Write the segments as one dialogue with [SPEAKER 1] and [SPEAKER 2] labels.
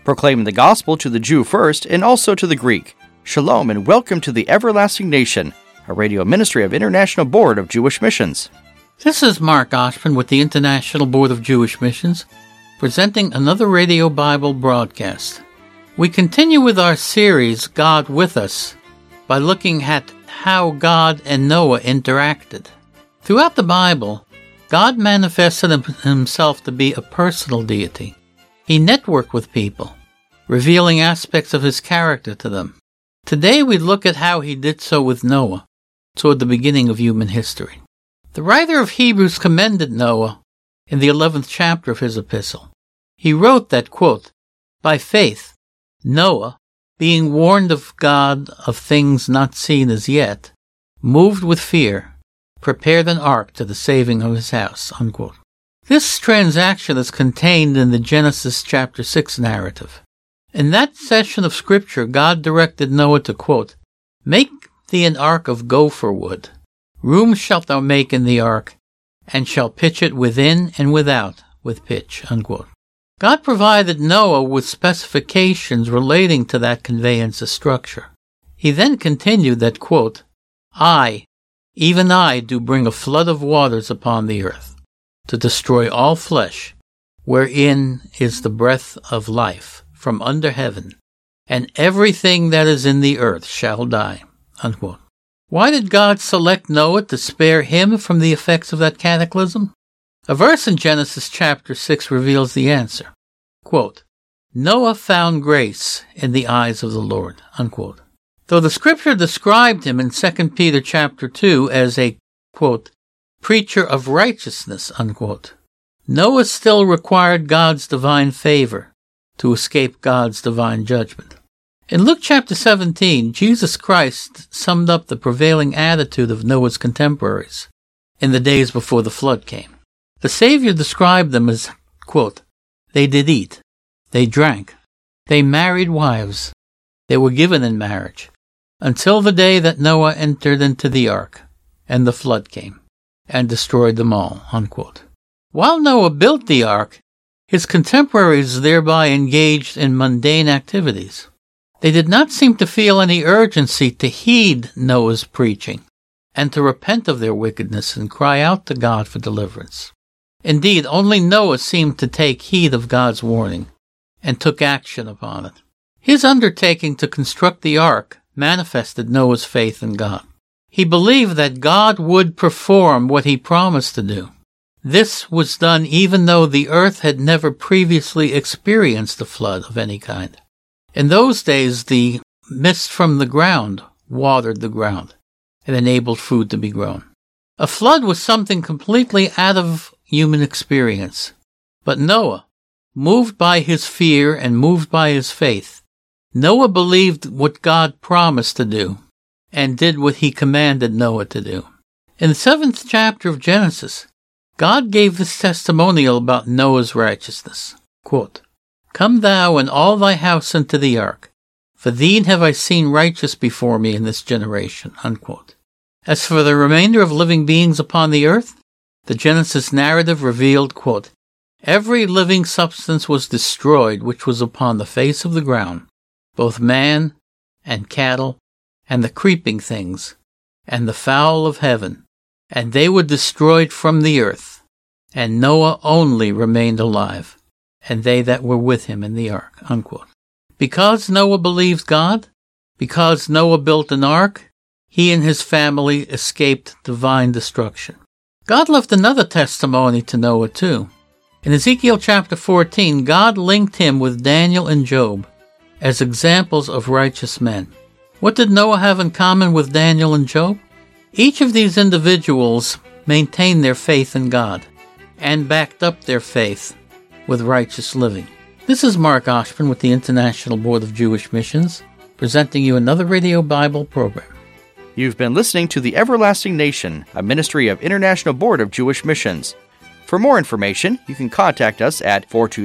[SPEAKER 1] proclaiming the gospel to the Jew first and also to the Greek. Shalom and welcome to the Everlasting Nation, a radio ministry of International Board of Jewish Missions.
[SPEAKER 2] This is Mark Oshman with the International Board of Jewish Missions, presenting another Radio Bible broadcast. We continue with our series, God with Us, by looking at how God and Noah interacted. Throughout the Bible, God manifested himself to be a personal deity. He networked with people, revealing aspects of his character to them. Today we look at how he did so with Noah, toward the beginning of human history. The writer of Hebrews commended Noah in the 11th chapter of his epistle. He wrote that, quote, "By faith, Noah, being warned of God of things not seen as yet, moved with fear, prepared an ark to the saving of his house," unquote. This transaction is contained in the Genesis chapter 6 narrative. In that section of Scripture, God directed Noah to, quote, "Make thee an ark of gopher wood. Room shalt thou make in the ark, and shall pitch it within and without with pitch," unquote. God provided Noah with specifications relating to that conveyance of structure. He then continued that, quote, "I, even I, do bring a flood of waters upon the earth, to destroy all flesh, wherein is the breath of life from under heaven, and everything that is in the earth shall die," unquote. Why did God select Noah to spare him from the effects of that cataclysm? A verse in Genesis chapter 6 reveals the answer. Quote, "Noah found grace in the eyes of the Lord," unquote. Though the Scripture described him in 2 Peter chapter 2 as a, quote, "preacher of righteousness," unquote, Noah still required God's divine favor to escape God's divine judgment. In Luke chapter 17, Jesus Christ summed up the prevailing attitude of Noah's contemporaries in the days before the flood came. The Savior described them as, quote, "They did eat, they drank, they married wives, they were given in marriage, until the day that Noah entered into the ark, and the flood came, and destroyed them all," unquote. While Noah built the ark, his contemporaries thereby engaged in mundane activities. They did not seem to feel any urgency to heed Noah's preaching and to repent of their wickedness and cry out to God for deliverance. Indeed, only Noah seemed to take heed of God's warning and took action upon it. His undertaking to construct the ark manifested Noah's faith in God. He believed that God would perform what he promised to do. This was done even though the earth had never previously experienced a flood of any kind. In those days, the mist from the ground watered the ground and enabled food to be grown. A flood was something completely out of human experience. But Noah, moved by his fear and moved by his faith, Noah believed what God promised to do and did what he commanded Noah to do. In the 7th chapter of Genesis, God gave this testimonial about Noah's righteousness. Quote, "Come thou and all thy house into the ark, for thee have I seen righteous before me in this generation," unquote. As for the remainder of living beings upon the earth, the Genesis narrative revealed, quote, "Every living substance was destroyed which was upon the face of the ground, both man and cattle, and the creeping things, and the fowl of heaven, and they were destroyed from the earth, and Noah only remained alive, and they that were with him in the ark," unquote. Because Noah believed God, because Noah built an ark, he and his family escaped divine destruction. God left another testimony to Noah too. In Ezekiel chapter 14, God linked him with Daniel and Job as examples of righteous men. What did Noah have in common with Daniel and Job? Each of these individuals maintained their faith in God and backed up their faith with righteous living. This is Mark Oshman with the International Board of Jewish Missions, presenting you another Radio Bible program.
[SPEAKER 1] You've been listening to The Everlasting Nation, a ministry of International Board of Jewish Missions. For more information, you can contact us at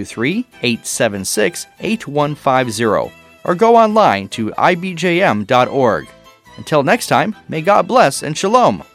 [SPEAKER 1] 423-876-8150 or go online to ibjm.org. Until next time, may God bless and shalom.